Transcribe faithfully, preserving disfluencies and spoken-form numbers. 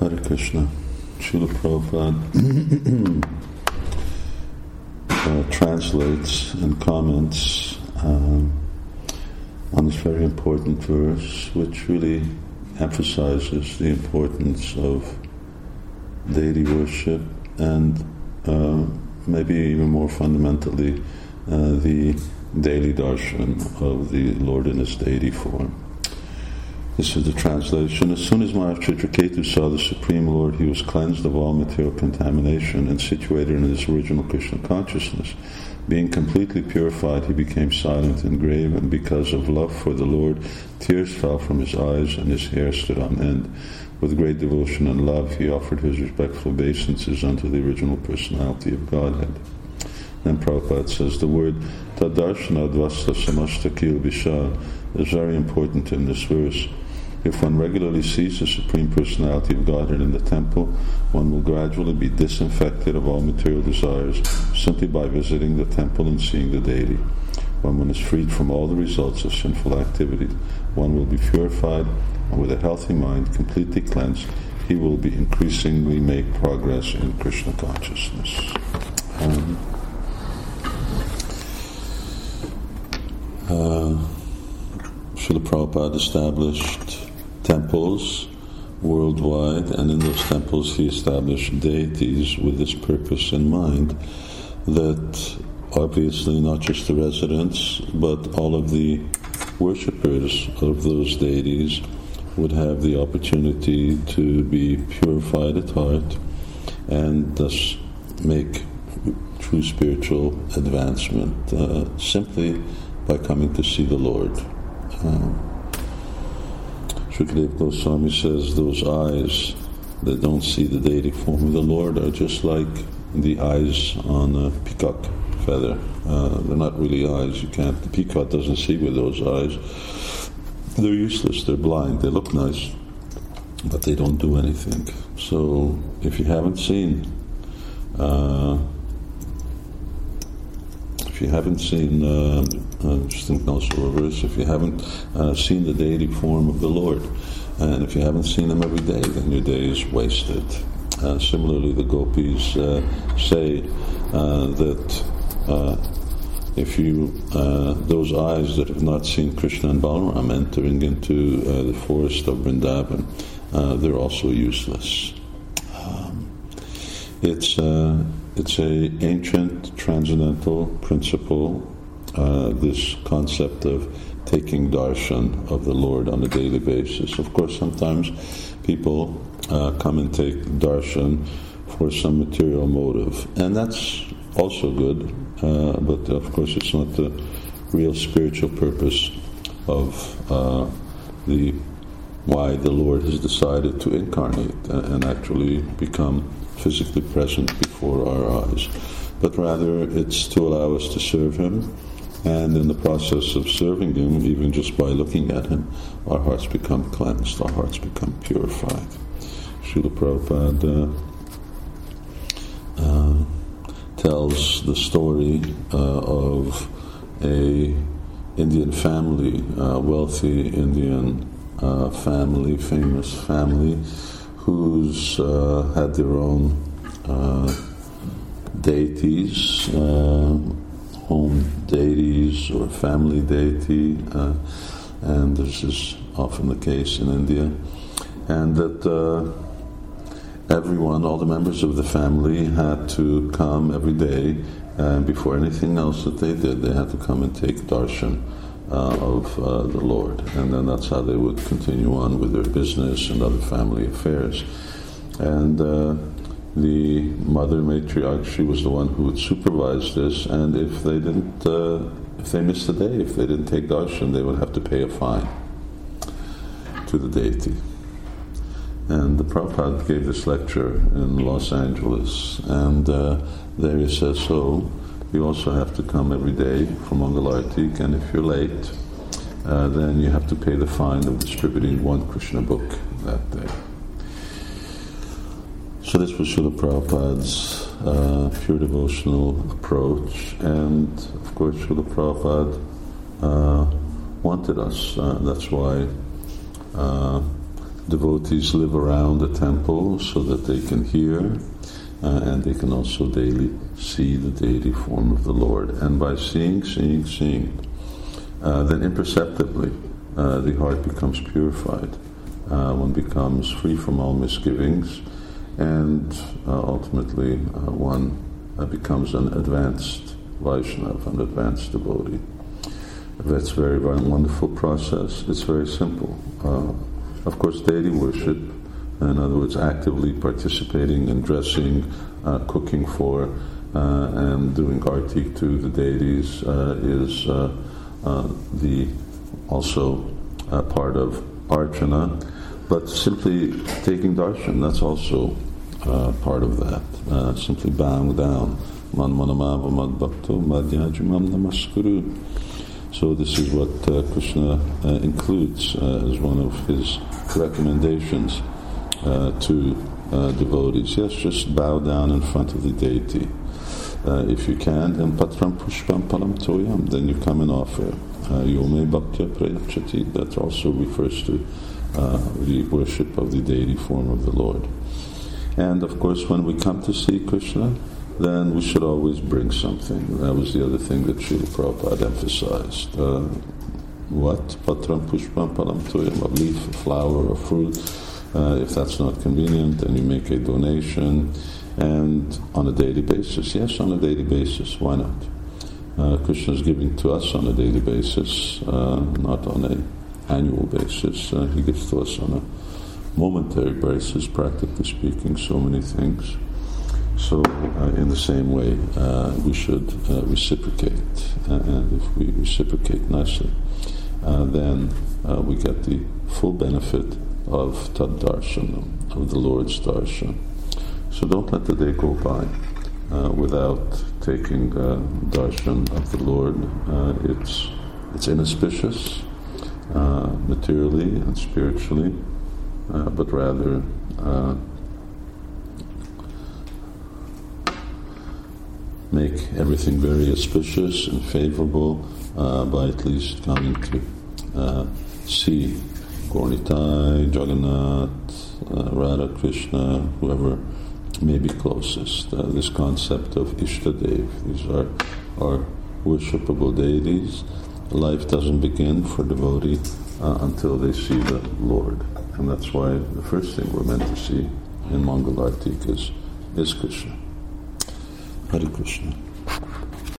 Hare Krishna. Srila Prabhupada uh, translates and comments um, on this very important verse, which really emphasizes the importance of deity worship and uh, maybe even more fundamentally uh, the daily darshan of the Lord in His deity form. This is the translation. As soon as Maharaj Chitraketu saw the Supreme Lord, he was cleansed of all material contamination and situated in his original Krishna consciousness. Being completely purified, he became silent and grave, and because of love for the Lord, tears fell from his eyes and his hair stood on end. With great devotion and love, he offered his respectful obeisances unto the original personality of Godhead. Then Prabhupada says the word tadarshana dvasta samasta kil vishal is very important in this verse. If one regularly sees the Supreme Personality of Godhead in the temple, one will gradually be disinfected of all material desires simply by visiting the temple and seeing the deity. When one is freed from all the results of sinful activity, one will be purified, and with a healthy mind, completely cleansed, he will be increasingly make progress in Krishna consciousness. Um, uh, Srila Prabhupada established temples worldwide, and in those temples he established deities with this purpose in mind, that obviously not just the residents, but all of the worshippers of those deities would have the opportunity to be purified at heart and thus make true spiritual advancement uh, simply by coming to see the Lord. Um, Shukadeva Goswami says those eyes that don't see the deity form of the Lord are just like the eyes on a peacock feather. Uh, they're not really eyes. You can't. The peacock doesn't see with those eyes. They're useless. They're blind. They look nice, but they don't do anything. So if you haven't seen, uh, if you haven't seen, uh, uh, just think also reverse. If you haven't uh, seen the deity form of the Lord, and if you haven't seen Him every day, then your day is wasted. Uh, similarly, the gopis uh, say uh, that uh, if you, uh, those eyes that have not seen Krishna and Balaram entering into uh, the forest of Vrindavan, uh, they're also useless. Um, it's uh, it's a ancient transcendental principle. Uh, this concept of taking darshan of the Lord on a daily basis. Of course, sometimes people uh, come and take darshan for some material motive, and that's also good, uh, but of course it's not the real spiritual purpose of uh, the why the Lord has decided to incarnate and actually become physically present before our eyes, but rather it's to allow us to serve Him. And in the process of serving Him, even just by looking at Him, our hearts become cleansed, our hearts become purified. Srila Prabhupada uh, uh, tells the story uh, of a Indian family, uh, wealthy Indian uh, family, famous family, who's uh, had their own uh, deities, uh, home deities or family deity, uh, and this is often the case in India, and that uh, everyone, all the members of the family had to come every day, and before anything else that they did, they had to come and take darshan uh, of uh, the Lord, and then that's how they would continue on with their business and other family affairs. And uh, the mother matriarch, she was the one who would supervise this, and if they didn't, uh, if they missed a day, if they didn't take darshan, they would have to pay a fine to the deity. And the Prabhupada gave this lecture in Los Angeles, and uh, there he says, so you also have to come every day for Mangalartik, and if you're late, uh, then you have to pay the fine of distributing one Krishna book that day. So this was Srila Prabhupada's uh, pure devotional approach, and of course Srila Prabhupada uh, wanted us. Uh, that's why uh, devotees live around the temple so that they can hear, uh, and they can also daily see the deity form of the Lord. And by seeing, seeing, seeing, uh, then imperceptibly uh, the heart becomes purified. Uh, one becomes free from all misgivings, and uh, ultimately uh, one uh, becomes an advanced Vaishnava, an advanced devotee. That's a very, very wonderful process. It's very simple. Uh, of course, deity worship, in other words, actively participating in dressing, uh, cooking for, uh, and doing arti to the deities uh, is uh, uh, the also uh, part of archana. But simply taking darshan, that's also uh, part of that. Uh, simply bowing down. Man manamava mad bhakto madhyajimam namaskuru. So this is what uh, Krishna uh, includes uh, as one of his recommendations uh, to uh, devotees. Yes, just bow down in front of the deity. Uh, if you can, then patram pushpam palam toyam, then you come and offer. Yome bhaktya prayachati, that also refers to Uh, the worship of the deity form of the Lord. And of course, when we come to see Krishna, then we should always bring something. That was the other thing that Srila Prabhupada emphasized. Uh, what? Patram pushpam palam toyam, a leaf, a flower, or fruit. Uh, if that's not convenient, then you make a donation. And on a daily basis, yes, on a daily basis, why not? Uh, Krishna is giving to us on a daily basis, uh, not on a annual basis. Uh, he gives to us on a momentary basis, practically speaking, so many things. So uh, in the same way, uh, we should uh, reciprocate. Uh, and if we reciprocate nicely, uh, then uh, we get the full benefit of Tad Darshanam, of the Lord's darshan. So don't let the day go by uh, without taking uh, darshan of the Lord. Uh, it's, it's inauspicious, Uh, materially and spiritually, uh, but rather uh, make everything very auspicious and favorable uh, by at least coming to uh, see Gaura-Nitai, Jagannath, uh, Radha Krishna, whoever may be closest. Uh, this concept of Ishtadev, these are our worshipable deities. Life doesn't begin for devotee uh, until they see the Lord. And that's why the first thing we're meant to see in Mangal Artik is, is Krishna. Hare Krishna.